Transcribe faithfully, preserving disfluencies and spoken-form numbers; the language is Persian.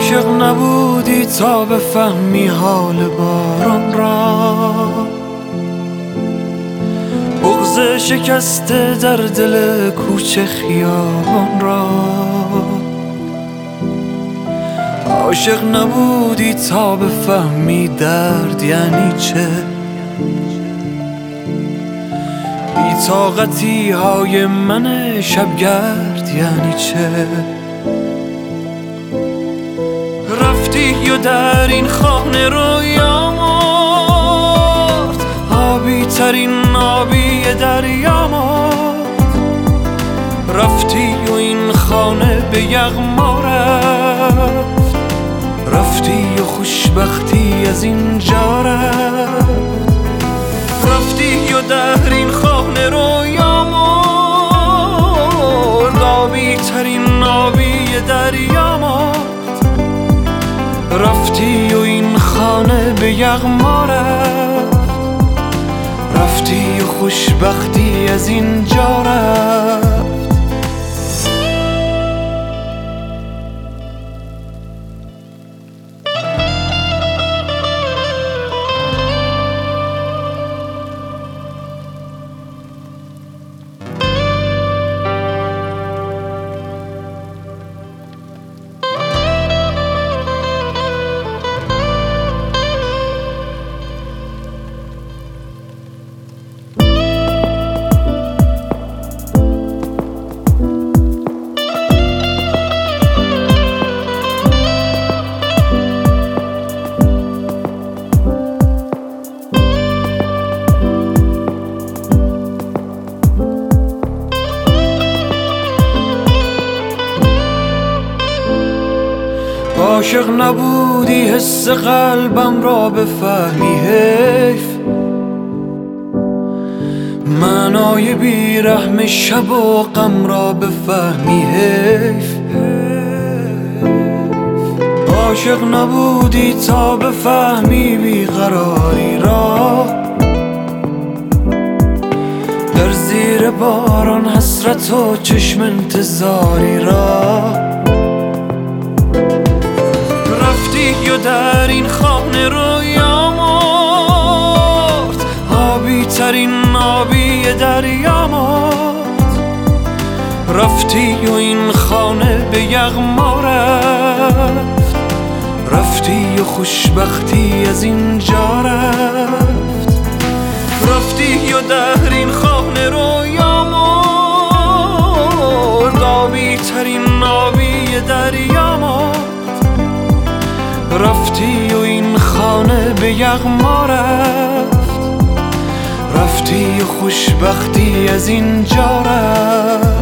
عاشق نبودی تا بفهمی حال باران را، بغض شکسته در دل کوچه خیابان را. عاشق نبودی تا بفهمی درد یعنی چه، بی‌طاقتی های من شبگرد یعنی چه. رفتی و در این خانه رویا مرد، آبی ترین آبی دریا مرد. رفتی و این خانه به یغما رفت، رفتی و خوشبختی از اینجا رفت. رفتی و در این خانه رویا مرد، آبی ترین آبی دریا مرد. رفتی و این خانه به یغما رفت، رفتی و خوشبختی از اینجا رفت. عاشق نبودی حس قلبم را بفهمی حیف، معنای بیرحم شب و غم را بفهمی حیف. عاشق نبودی تا بفهمی بیقراری را، در زیر باران حسرت و چشم انتظاری را. رفتی و در این خانه رویا مرد، آبی ترین آبی دریا مرد. رفتی و این خانه به یغما رفت، رفتی و خوشبختی از اینجا رفت. رفتی و در این خانه رویا مرد، آبی ترین آبی دریا مرد. رفتی و این خانه به یغما رفت، رفتی و خوشبختی از اینجا رفت.